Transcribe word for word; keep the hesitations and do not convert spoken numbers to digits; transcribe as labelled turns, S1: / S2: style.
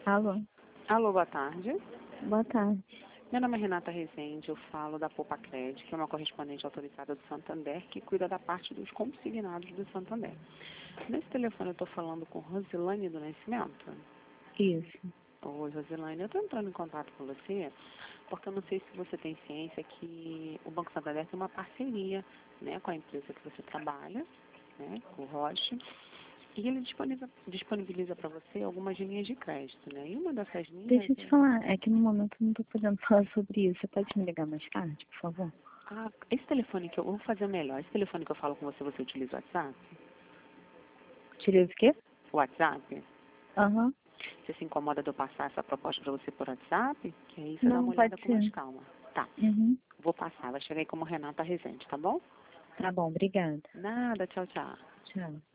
S1: Alô,
S2: Alô, boa tarde.
S1: boa tarde.
S2: Meu nome é Renata Rezende, eu falo da Popacred, que é uma correspondente autorizada do Santander, que cuida da parte dos consignados do Santander. Nesse telefone eu estou falando com Rosilane do Nascimento.
S1: Isso.
S2: Oi, Rosilane, eu estou entrando em contato com você, porque eu não sei se você tem ciência que o Banco Santander tem uma parceria, né, com a empresa que você trabalha, né, com o Roche, e ele disponibiliza, disponibiliza para você algumas linhas de crédito, né, e uma dessas linhas
S1: Deixa eu te
S2: é...
S1: falar, é que no momento eu não tô podendo falar sobre isso. Você pode me ligar mais tarde, por favor?
S2: Ah, esse telefone que eu vou fazer melhor. Esse telefone que eu falo com você, você utiliza o WhatsApp?
S1: Utiliza o quê?
S2: O WhatsApp?
S1: Aham.
S2: Você se incomoda de eu passar essa proposta para você por WhatsApp? Que aí você dá
S1: Não,
S2: uma olhada
S1: pode
S2: com mais
S1: ser.
S2: calma. Tá.
S1: Uhum.
S2: Vou passar. Vai chegar aí como Renata Rezende, tá bom?
S1: Tá bom, obrigada.
S2: Nada. Tchau, tchau.
S1: Tchau.